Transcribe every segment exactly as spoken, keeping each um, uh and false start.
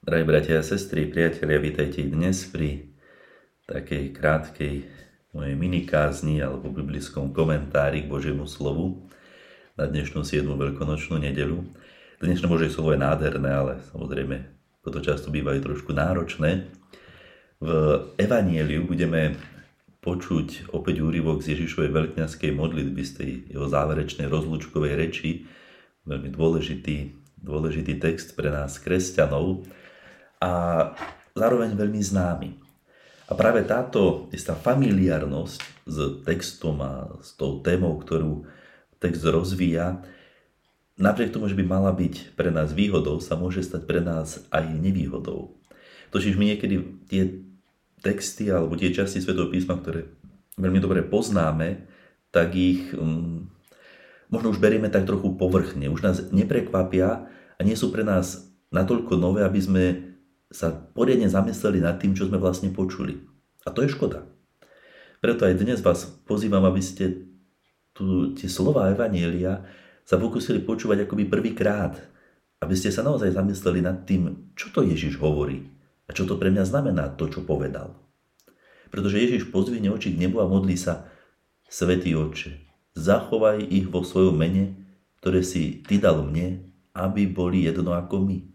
Drahí bratia a sestry, priatelia, vítajte dnes pri takej krátkej mojej minikázni alebo biblickom komentári k Božiemu slovu na dnešnú siedmu veľkonočnú nedeľu. Dnešné Božie slovo je nádherné, ale samozrejme toto často bývajú trošku náročné. V Evanjeliu budeme počuť opäť úryvok z Ježišovej veľkňazskej modlitby, z tej jeho záverečnej rozlúčkovej reči. Veľmi dôležitý, dôležitý text pre nás, kresťanov, a zároveň veľmi známy. A práve táto istá familiárnosť s textom a s tou témou, ktorú text rozvíja, napriek tomu, že by mala byť pre nás výhodou, sa môže stať pre nás aj nevýhodou. Totiž my niekedy tie texty alebo tie časti Svätého písma, ktoré veľmi dobre poznáme, tak ich um, možno už berieme tak trochu povrchne, už nás neprekvapia a nie sú pre nás natoľko nové, aby sme sa poriadne zamysleli nad tým, čo sme vlastne počuli. A to je škoda. Preto aj dnes vás pozývam, aby ste tu, tie slová Evanjelia sa pokúsili počúvať akoby prvýkrát. Aby ste sa naozaj zamysleli nad tým, čo to Ježiš hovorí a čo to pre mňa znamená to, čo povedal. Pretože Ježiš pozdvihne oči k nebu a modlí sa: Svätý Otče, zachovaj ich vo svojom mene, ktoré si Ty dal mne, aby boli jedno ako my.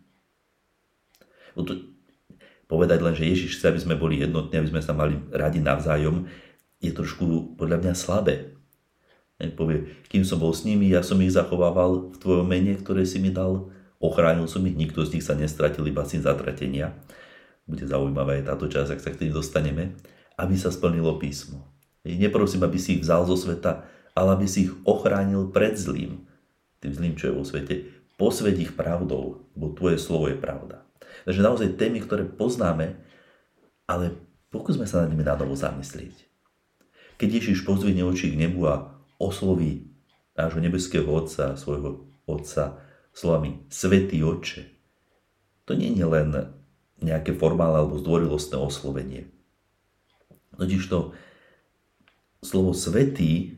Povedať len, že Ježiš chce, aby sme boli jednotní, aby sme sa mali radi navzájom, je trošku podľa mňa slabé. Povie, kým som bol s nimi, ja som ich zachovával v Tvojom mene, ktoré si mi dal, ochránil som ich, nikto z nich sa nestratil, iba syn zatratenia. Bude zaujímavá aj táto časť, ak sa k tým dostaneme, aby sa splnilo písmo. Neprosím, aby si ich vzal zo sveta, ale aby si ich ochránil pred zlým. Tým zlým, čo je vo svete. Posväť ich pravdou, bo Tvoje slovo je pravda. Takže naozaj témy, ktoré poznáme, ale pokúsme sa nad nimi nánovo zamyslieť. Keď Ježiš pozdvihne oči k nebu a osloví nášho nebeského Otca, svojho Otca, slovami Svätý Otče, to nie je len nejaké formálne alebo zdvorilostné oslovenie. Totižto slovo svätý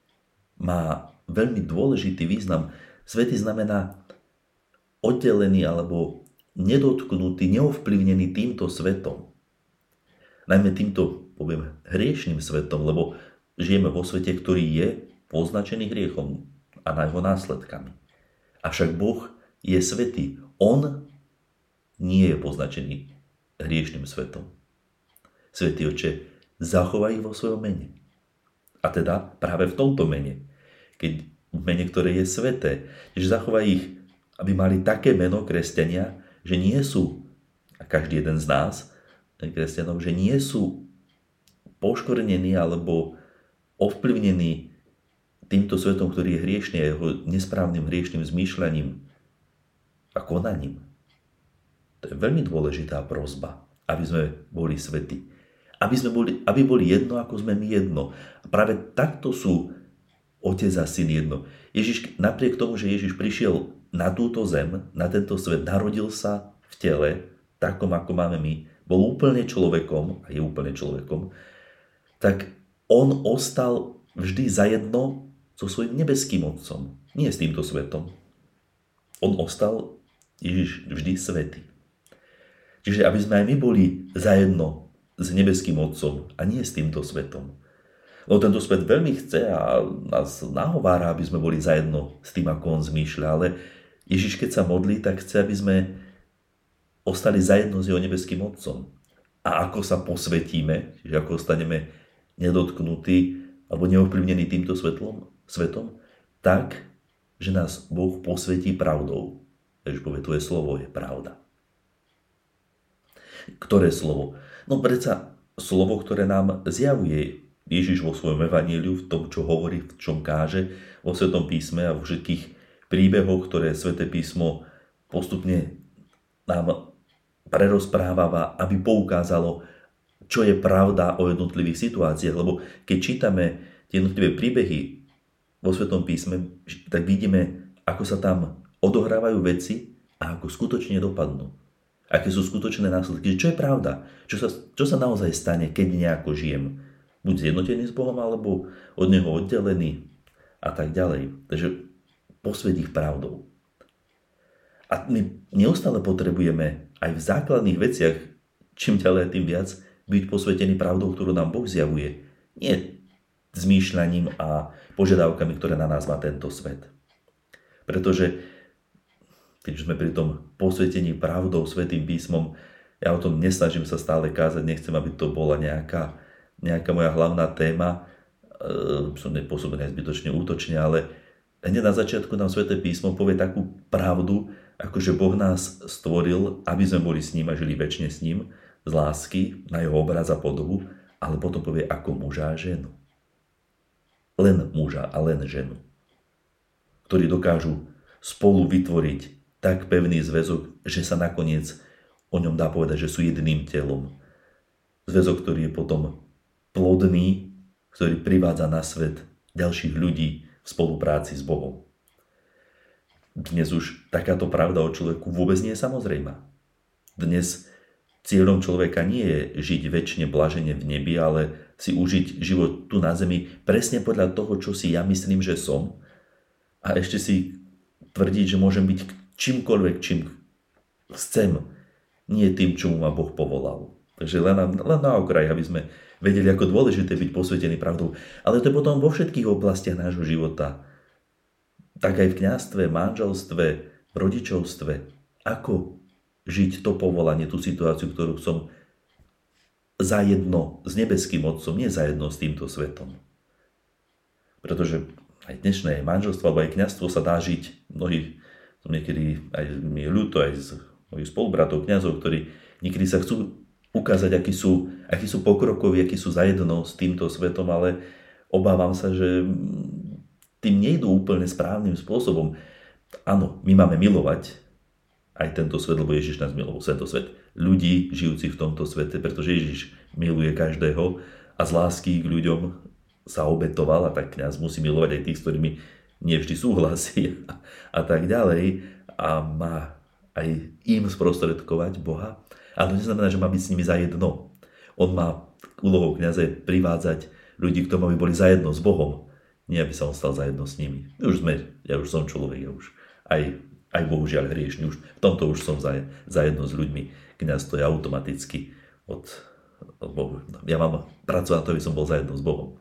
má veľmi dôležitý význam. Svätý znamená oddelený alebo nedotknutý, neovplyvnený týmto svetom. Najmä týmto, poviem, hriešným svetom, lebo žijeme vo svete, ktorý je poznačený hriechom a na jeho následkami. Avšak Boh je svätý. On nie je poznačený hriešným svetom. Svätý Otče, zachovaj ich vo svojom mene. A teda práve v tomto mene, keď v mene, ktoré je sväté, že zachovaj ich, aby mali také meno, kresťania, že nie sú, a každý jeden z nás, kresťanov, že nie sú poškvrnení alebo ovplyvnení týmto svetom, ktorý je hriešný a jeho nesprávnym hriešným zmýšľaním a konaním. To je veľmi dôležitá prosba, aby sme boli svätí. Aby sme boli, aby boli jedno, ako sme my jedno. A práve takto sú Otec a Syn jedno. Ježiš, napriek tomu, že Ježiš prišiel na túto zem, na tento svet, narodil sa v tele, takom ako máme my, bol úplne človekom, a je úplne človekom, tak on ostal vždy zajedno so svojím nebeským Otcom, nie s týmto svetom. On ostal, Ježiš, vždy svätý. Čiže aby sme aj my boli zajedno s nebeským Otcom a nie s týmto svetom. Lebo tento svet veľmi chce a nás nahovára, aby sme boli zajedno s tým, ako on zmýšľa, ale Ježiš, keď sa modlí, tak chce, aby sme ostali zajedno s jeho nebeským Otcom. A ako sa posvetíme, čiže ako ostaneme nedotknutí alebo neovplyvnení týmto svetlom, svetom, tak, že nás Boh posvetí pravdou. Ježiš povie, tvoje slovo je pravda. Ktoré slovo? No predsa slovo, ktoré nám zjavuje Ježiš vo svojom evanjeliu, v tom, čo hovorí, v čom káže, vo Svätom písme a vo všetkých príbehoch, ktoré Sväté písmo postupne nám prerozpráva, aby poukázalo, čo je pravda o jednotlivých situáciách. Lebo keď čítame tie jednotlivé príbehy vo Svätom písme, tak vidíme, ako sa tam odohrávajú veci a ako skutočne dopadnú. Aké sú skutočné následky. Čo je pravda? Čo sa, čo sa naozaj stane, keď nejako žijem? Buď zjednotený s Bohom, alebo od Neho oddelený a tak ďalej. Takže posväť ich pravdou. A my neustále potrebujeme aj v základných veciach, čím ďalej tým viac, byť posvetení pravdou, ktorú nám Boh zjavuje. Nie zmýšľaním a požiadavkami, ktoré na nás má tento svet. Pretože keď sme pri tom posvetení pravdou, svätým písmom, ja o tom nesnažím sa stále kázať, nechcem, aby to bola nejaká, nejaká moja hlavná téma, e, som nepôsobený zbytočne útočne, ale hneď na začiatku nám sväté písmo povie takú pravdu, akože Boh nás stvoril, aby sme boli s ním a žili večne s ním, z lásky, na jeho obraz a podobu, ale potom povie ako muža a ženu. Len muža a len ženu, ktorí dokážu spolu vytvoriť tak pevný zväzok, že sa nakoniec o ňom dá povedať, že sú jedným telom. Zväzok, ktorý je potom plodný, ktorý privádza na svet ďalších ľudí v spolupráci s Bohom. Dnes už takáto pravda o človeku vôbec nie je samozrejmá. Dnes cieľom človeka nie je žiť večne blažene v nebi, ale si užiť život tu na zemi presne podľa toho, čo si ja myslím, že som, a ešte si tvrdiť, že môžem byť čímkoľvek, čím chcem, nie tým, čomu ma Boh povolal. Takže len na, len na okraj, aby sme vedeli, ako dôležité byť posvetení pravdou. Ale to je potom vo všetkých oblastiach nášho života. Tak aj v kňazstve, manželstve, rodičovstve. Ako žiť to povolanie, tú situáciu, ktorú som zajedno s nebeským Otcom, nie zajedno s týmto svetom. Pretože aj dnešné manželstvo alebo aj kňazstvo sa dá žiť. Mnohí, som niekedy aj mi je ľúto, aj z mojich spolubratov, kňazov, ktorí niekedy sa chcú ukázať, akí sú, akí sú pokrokoví, akí sú zajedno s týmto svetom, ale obávam sa, že tým nejdú úplne správnym spôsobom. Áno, my máme milovať aj tento svet, lebo Ježiš nás miloval, tento svet, ľudí žijúcich v tomto svete, pretože Ježiš miluje každého a z lásky k ľuďom sa obetoval, a tak kňaz musí milovať aj tých, s ktorými nevždy súhlasí a, a tak ďalej, a má aj im sprostredkovať Boha. Ale to neznamená, že má byť s nimi zajedno. On má úlohou kňaza privádzať ľudí k tomu, aby boli zajedno s Bohom. Nie, aby sa on stal zajedno s nimi. My už sme, ja už som človek, ja už aj, aj bohužiaľ hriešný. Už, v tomto už som zajedno s ľuďmi. Kňaz to je automaticky od, od Bohu. Ja mám pracovať na to, aby som bol zajedno s Bohom.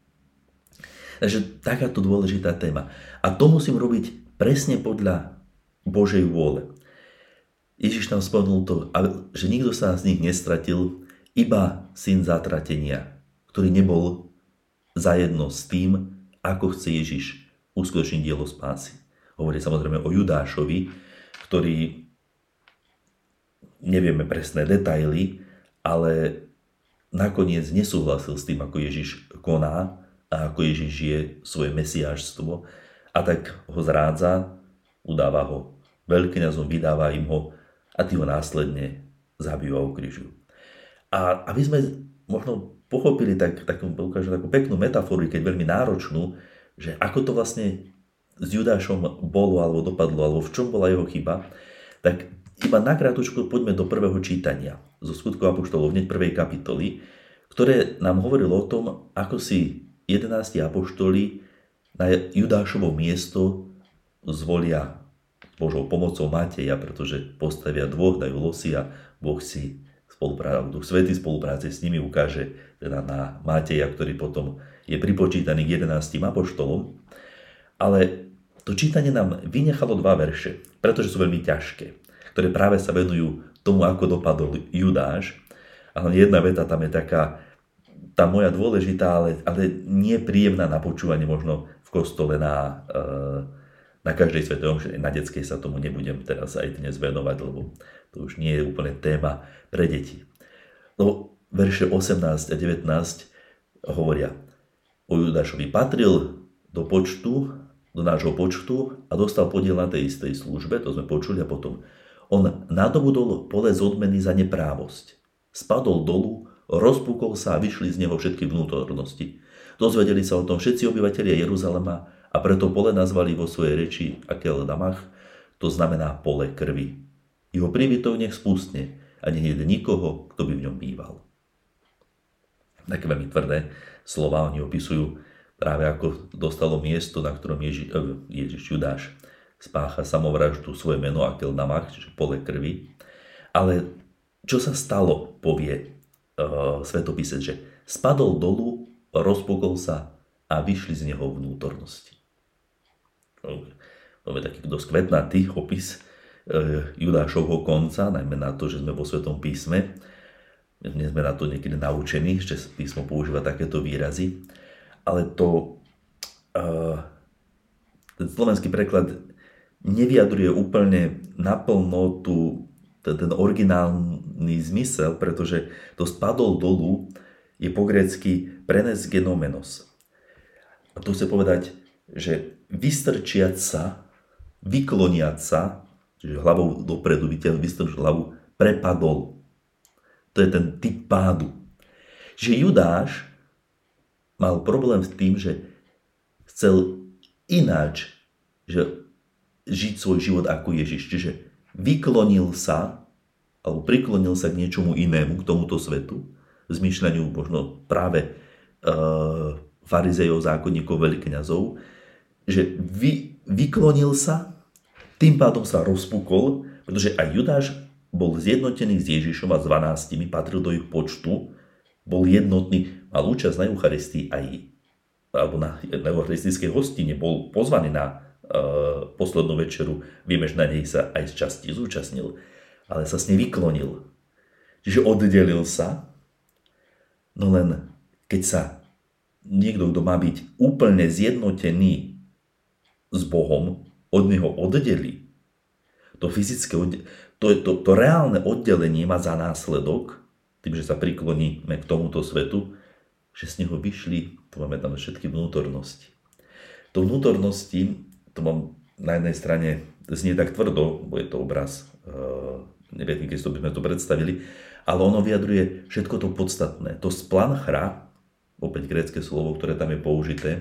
Takže takáto dôležitá téma. A to musím robiť presne podľa Božej vôle. Ježiš tam spomenul to, že nikto sa z nich nestratil, iba syn zatratenia, ktorý nebol zajedno s tým, ako chce Ježiš uskutočniť dielo spásy. Hovorí samozrejme o Judášovi, ktorý nevieme presné detaily, ale nakoniec nesúhlasil s tým, ako Ježiš koná a ako Ježiš žije svoje mesiášstvo, a tak ho zrádza, udáva ho veľkňazom, vydáva im ho a tí ho následne zabijú a ukrižujú. A aby sme možno pochopili tak, takú, ukážem, takú peknú metaforu, keď veľmi náročnú, že ako to vlastne s Judášom bolo alebo dopadlo, alebo v čom bola jeho chyba, tak iba nakrátko poďme do prvého čítania zo Skutkov apoštolov, hneď prvej kapitoly, ktoré nám hovorilo o tom, ako si jedenásti apoštoli na Judášovo miesto zvolia Božou pomocou Mateja, pretože postavia dvoch, dajú losy a Boh si spoluprácu, Duch Svätý spolupráce s nimi ukáže teda na Mateja, ktorý potom je pripočítaný k jedenástim apoštolom. Ale to čítanie nám vynechalo dva verše, pretože sú veľmi ťažké, ktoré práve sa venujú tomu, ako dopadol Judáš. Ale jedna veta tam je taká, tá moja dôležitá, ale, ale nie príjemná na počúvanie možno v kostole na... E, Na každej svätej omši, na detskej sa tomu nebudem teraz aj dnes venovať, lebo to už nie je úplne téma pre deti. Lebo verše osemnásť a devätnásť hovoria: o Judášovi patril do počtu, do nášho počtu a dostal podiel na tej istej službe, to sme počuli, a potom on nadobudol pole z odmeny za neprávosť. Spadol dolu, rozpukol sa a vyšli z neho všetky vnútornosti. Dozvedeli sa o tom všetci obyvatelia Jeruzalema, a preto pole nazvali vo svojej reči Akel Damach, to znamená pole krvi. Jeho príbytok nech spustne a nech nejde nikoho, kto by v ňom býval. Také veľmi tvrdé slova oni opisujú práve ako dostalo miesto, na ktorom Ježi, Ježiš Judáš spácha samovraždu, svoje meno Akel Namach, čiže pole krvi. Ale čo sa stalo, povie uh, svetopisec, že spadol dolu, rozpukol sa a vyšli z neho vnútornosti. To je taký dosť kvetnatý opis uh, Judášovho konca, najmä na to, že sme vo Svetom písme. Nie sme na to niekedy naučení, že písmo používa takéto výrazy. Ale to, uh, ten slovenský preklad nevyjadruje úplne naplno tú, ten, ten originálny zmysel, pretože to spadol dolu je po grécky prenes genomenos. A tu chce povedať, že vystrčiať sa, vykloniať sa, čiže hlavou dopredu, vystrčiť hlavu, prepadol. To je ten typ pádu. Že Judáš mal problém s tým, že chcel ináč že žiť svoj život ako Ježiš. Čiže vyklonil sa, alebo priklonil sa k niečomu inému, k tomuto svetu, zmýšľaniu možno práve e, farizejov, zákonníkov, veľkňazov, že vy, vyklonil sa, tým pádom sa rozpukol, pretože aj Judáš bol zjednotený s Ježišom a s dvanástimi, patril do ich počtu, bol jednotný, mal účasť na Eucharistii aj, alebo na, na eucharistickej hostine, bol pozvaný na uh, poslednú večeru, vieme, že na nej sa aj z časti zúčastnil, ale sa s nej vyklonil. Čiže oddelil sa, no len keď sa niekto, kto má byť úplne zjednotený s Bohom, od neho oddelí, to fyzické oddelenie, To, to, to reálne oddelenie má za následok, tým, že sa prikloníme k tomuto svetu, že z neho vyšli, to máme tam všetky vnútornosti. To vnútornosti, to mám na jednej strane, znie tak tvrdo, bo je to obraz, uh, neviem, keď by sme to predstavili, ale ono vyjadruje všetko to podstatné. To splanchra, opäť grécke slovo, ktoré tam je použité,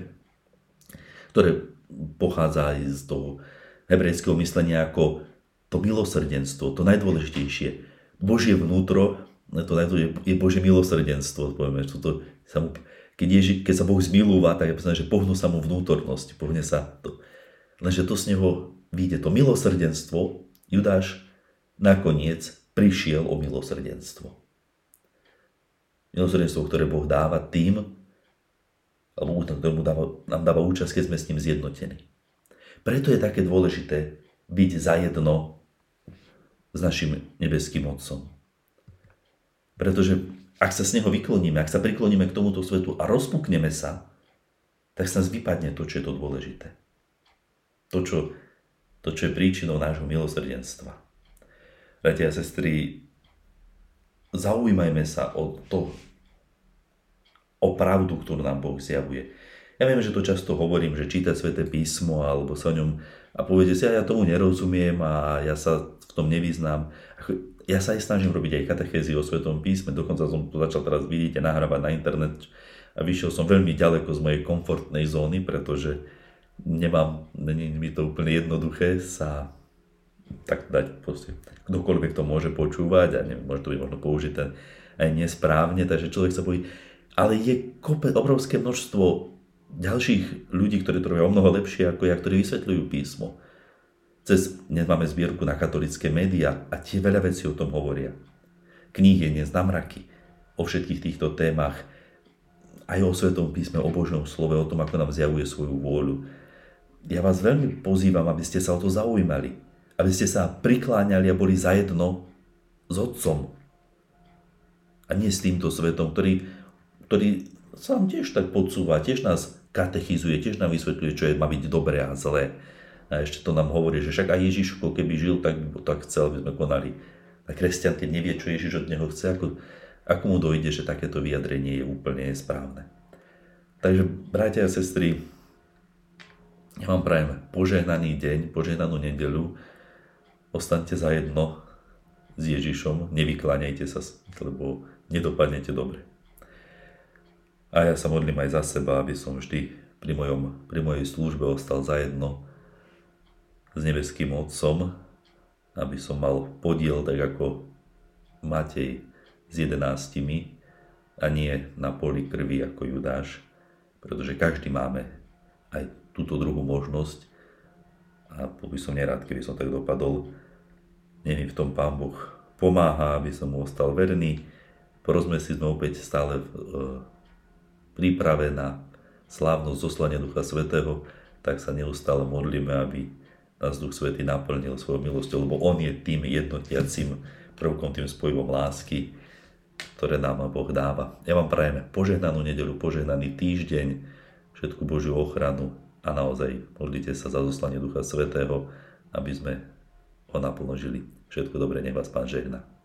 ktoré pochádza aj z toho hebrejského myslenia ako to milosrdenstvo, to najdôležitejšie. Božie vnútro, to najdôležitejšie je Božie milosrdenstvo. Povieme, že to sa mu, keď, Ježi, keď sa Boh zmilúva, tak je povedané, že pohnú sa mu vnútornosť, pohne sa to. Lenže to z neho vyjde to milosrdenstvo. Judáš nakoniec prišiel o milosrdenstvo. Milosrdenstvo, ktoré Boh dáva tým, alebo ktorému dáva, nám dáva účasť, keď sme s ním zjednotení. Preto je také dôležité byť zajedno s našim nebeským Otcom. Pretože ak sa z neho vykloníme, ak sa prikloníme k tomuto svetu a rozpukneme sa, tak sa nás vypadne to, čo je to dôležité. To, čo, to, čo je príčinou nášho milosrdenstva. Bratia a sestry, zaujímajme sa o to, o pravdu, ktorú nám Boh zjavuje. Ja viem, že to často hovorím, že čítať Sväté písmo alebo sa o ňom a poviete si, ja tomu nerozumiem a ja sa v tom nevyznám. Ja sa aj snažím robiť aj katechézy o Svätom písme, dokonca som to začal teraz, vidíte, nahrávať na internet a vyšiel som veľmi ďaleko z mojej komfortnej zóny, pretože nemám, nie je mi to úplne jednoduché sa tak dať proste, kdokoľvek to môže počúvať a neviem, môže to byť možno použité aj nesprávne, takže človek sa bojí. Ale je kope, obrovské množstvo ďalších ľudí, ktorí to robia o mnoho lepšie ako ja, ktorí vysvetľujú písmo. Cez, dnes máme zbierku na katolické médiá a tie veľa vecí o tom hovoria. Kníh je dnes na mraky o všetkých týchto témach, aj o Svätom písme, o Božom slove, o tom, ako nám zjavuje svoju vôľu. Ja vás veľmi pozývam, aby ste sa o to zaujímali, aby ste sa prikláňali a boli zajedno s Otcom. A nie s týmto svetom, ktorý, ktorý sa nám tiež tak podsúva, tiež nás katechizuje, tiež nám vysvetľuje, čo je, má byť dobré a zlé. A ešte to nám hovorí, že však aj Ježiško, keby žil, tak by tak chcel, aby sme konali. A kresťan, keď nevie, čo Ježiš od neho chce, ako, ako mu dojde, že takéto vyjadrenie je úplne správne. Takže, bratia a sestry, ja vám prajem požehnaný deň, požehnanú nedeľu. Ostaňte zajedno s Ježišom, nevykláňajte sa, lebo nedopadnete dobre. A ja sa modlím aj za seba, aby som vždy pri, mojom, pri mojej službe ostal zajedno s nebeským Otcom, aby som mal podiel tak ako Matej s jedenáctimi a nie na poli krvi ako Judáš, pretože každý máme aj túto druhú možnosť a bol by som nerád, keby som tak dopadol. Nech mi v tom Pán Boh pomáha, aby som mu ostal verný. Prosme si, sme opäť stále v e, príprave na slávnosť zoslania Ducha Svätého, tak sa neustále modlíme, aby nás Duch Svätý naplnil svojou milosťou, lebo On je tým jednotiacím prvkom, tým spojivom lásky, ktoré nám Boh dáva. Ja vám prajem požehnanú nedeľu, požehnaný týždeň, všetku Božiu ochranu a naozaj modlite sa za zoslanie Ducha Svätého, aby sme ho naplno žili. Všetko dobré, nech vás Pán žehná.